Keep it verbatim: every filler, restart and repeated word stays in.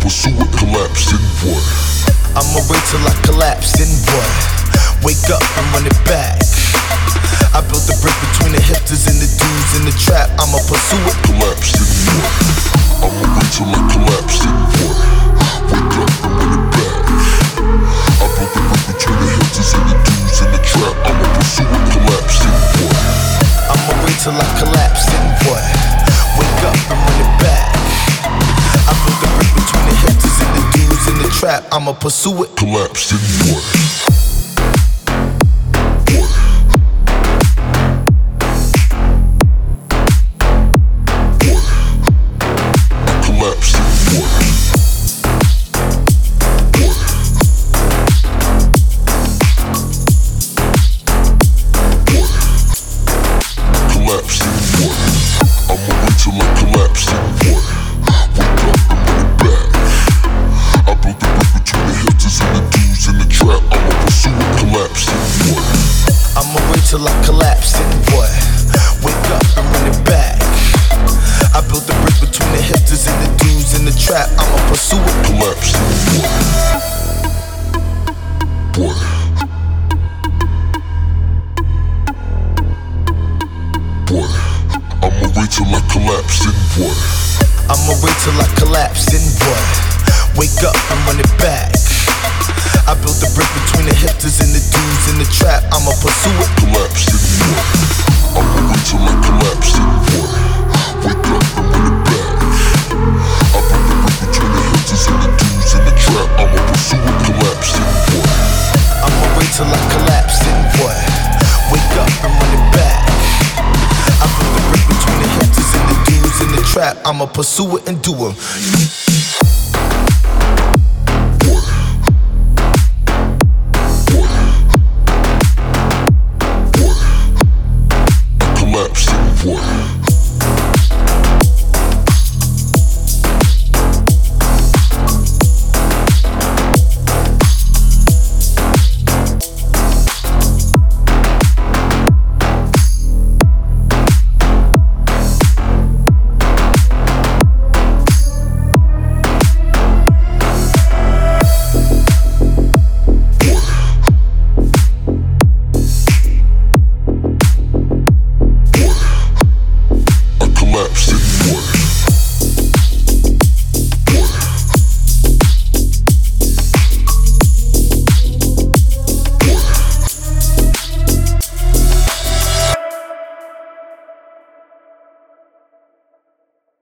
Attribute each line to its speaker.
Speaker 1: pursue it, collapse, then what?
Speaker 2: I'ma wait till I collapse, then what? Wake up and run it back. I built the brick between the hipsters and the dudes in the trap. I'ma pursue it,
Speaker 1: collapse, then what? I'ma wait till I collapse, then what? Wake up and run it back. I built the brick between the hipsters and the dudes in the trap. I'ma pursue it, collapse, then what?
Speaker 2: I'ma wait till I collapse, then what? Wake up and run it back. I built the brick between the hipsters and the dudes in the trap. I'ma pursue it,
Speaker 1: collapse, then what?
Speaker 2: till I collapse, then what? Wake up and run it back. I built the brick between the hipsters and the dudes in the trap. I'ma pursue it,
Speaker 1: collapse, then what? What? What? I'ma wait till I collapse, then what?
Speaker 2: I'ma wait till I collapse, then what? Wake up and run it back. I built the brick between the hipsters and the dudes in the trap. I'ma pursue it,
Speaker 1: collapse, then what? I'ma wait till I collapse, then what? Wake up and run it back. I built the brick between the hipsters and the dudes in the trap. I'ma pursue it, collapse, then what?
Speaker 2: I'ma wait till I collapse, then what? Wake up and run it back. I built the brick between the hipsters and the dudes in the trap. I'ma pursue it and do 'em.